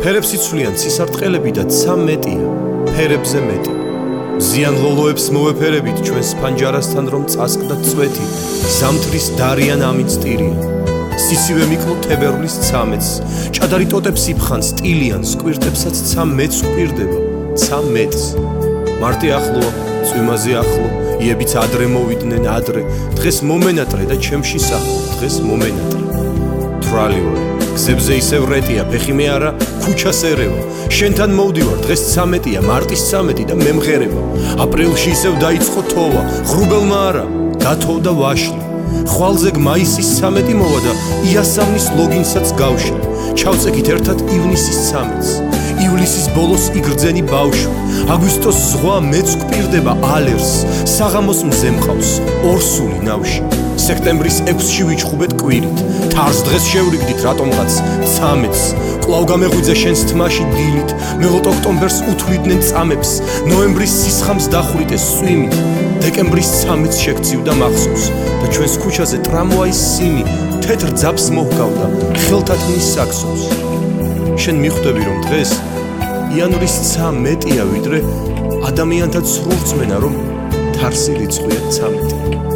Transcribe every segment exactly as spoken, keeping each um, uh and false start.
ფერებს იცვლიან ცისარტყელები და ცა მეტია, ფერებზე მეტი. ზიან ლოლოებს მოვეფერებით ჩვენს ფანჯარასთან რომ წასკდა წვეთი, ზამთრის დარიან ამით ტირიან. სისივე მიკლო თებერვლის ცამეთს, ჭადარი ტოტებს იფხან სტილიან, სკვირტებსაც ცა მეც გვპირდება, ცა მეც. მარტი ახლოა, წვიმაზე ახლო, იებიც ადრე მოვიდნენ ადრე, დღეს მომენატრე და ჩემში სახლო, დღეს მომენატრე. თვრალი ვარ, გზებზე ისევ რეტია, ფეხი მე არა, ქუჩას ერევა. შენთან მოვდივარ, დღეს ცამეტია, მარტის ცამეტი და მემღერება. აპრილში ისევ დაიწყო თოვა, ღრუბელმა არა, გათოვდა ვაშლი. ხვალზე მაისის ცამეტი მოვა და იასამნის ლოგინსაც გავშლი. ჩავწეკით ერთად ივნისის ცამეტს. ივლისის ბოლოს იგრძენი ბავშვი. აგვისტოს ზღვა მეც გვპირდება ალერს. საღამოს მზე მყავს, ორსული ნავში. სექტემბრის ექვსში ვიჩხუბეთ კვირით. თარს დღეს შევრიგდით რატომღაც ცამეტს. კვლავ გამეღვიძე შენს თმაში დილით. მელოთ ოქტომბერს უთვლიდნენ წამებს. ნოემბრის სისხამს დახვრიტეს სვიმით. დეკემბრის ცამეტს შეგწივდა მახსოვს და ჩვენს ქუჩაზე ტრამვაის სიმი თეთრ ძაბს მოჰგავდა ხელთათმის საქსოს. შენ მიხვდები რომ დღეს იანვრის ცა მეტია ვიდრე ადამიანთა სრულწმენა რომ თარსი რიცხვია ცამეტი.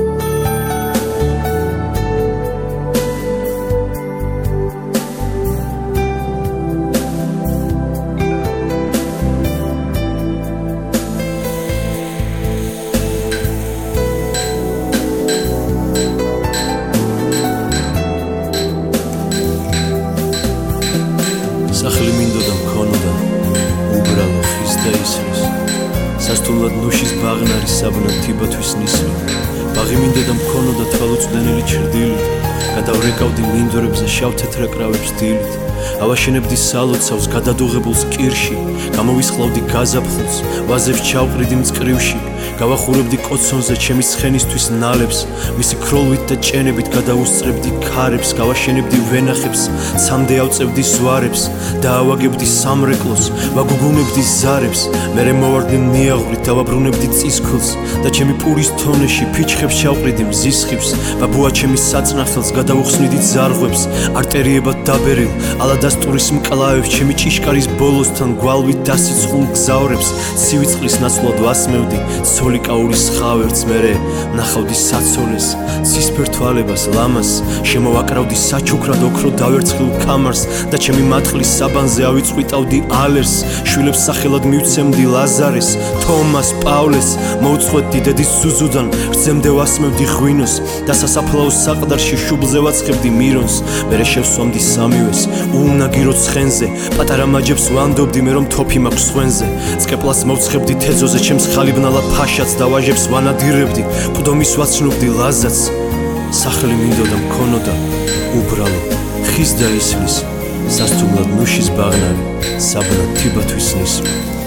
სახლი მინდოდა მქონოდა უბრალო ხის და ისრის სასტუმრად ნუშის ბაღნარი საბნად თიბათვის ნისლი ბაღი მინდოდა მქონოდა თვალუწვდენელი ჩრდილით გადავრეკავდი მინდორებზე შავ თეთრ კრავებს დილით ავაშენებდი სალოცავს გადადუღებულს კირში გამოვისხლავდი გაზაფხულს ვაზებს ჩავყრიდი მწკრივში გავახურებდი კოცონზე ჩემი ცხენისთვის ნალებს მისი ქროლვით და ჭენებით გადაუსწრებდი ქარებს გავაშენებდი ვენახებს სამდე ავწევდი ზვარებს დაავაგებდი სამრეკლოს ვაგუგუნებდი ზარებს მერე მოვარდი ნიაღვრით დავაბრუნებდი წისქვილს და ჩემი პურის თონეში ფიჩხებს ჩავყრიდი მზისხიბს ბაბუა ჩემი საწნახელს გადავუხსნიდი ზარღვებს არტერიებად დაბერილ ალადასტურის მკლავებს ჩემი ჭიშკარის ბოლოსთან გვალვით დასიცხულ გზავრებს ცივი წყლის ნაცვლად ვასმევდი სოლიკაურის ხავერts მერე ნახავდი საცოლეს ცისფერ თვალებას ლამას შემოვაკრავდი საჩუქრად ოქრო დავერცხილ კამარს და ჩემი მატყლის საბანზე ავიწყვიტავდი ალერს შვილებს სახელად მივცემდი ლაზარეს თომას პავლეს მოვწყვეტდი დედის ზუზუდან რძემდე ვასმევდი ღვინოს და სასაფლაოს საყდარში შუბლზე ვაცხებდი მირონს მერე შევსვამდი სამივეს უუნაგირო ცხენზე პატარა მაჯებს ვანდობდი მე რომ თოფი მაქვს ხვენზე წკეპლას მოვცხებდი თეძოზე ჩემს ხალიბნალა ფაშაც და ვაჟებს ვანადირებდი პუდომის ვაცნობდი ლაზაც სახლი მინდოდა მქონოდა უბრალო ხის და ისლის სასტუმრად ნუშის ბაღნარი საბნად თიბათვის ნისლი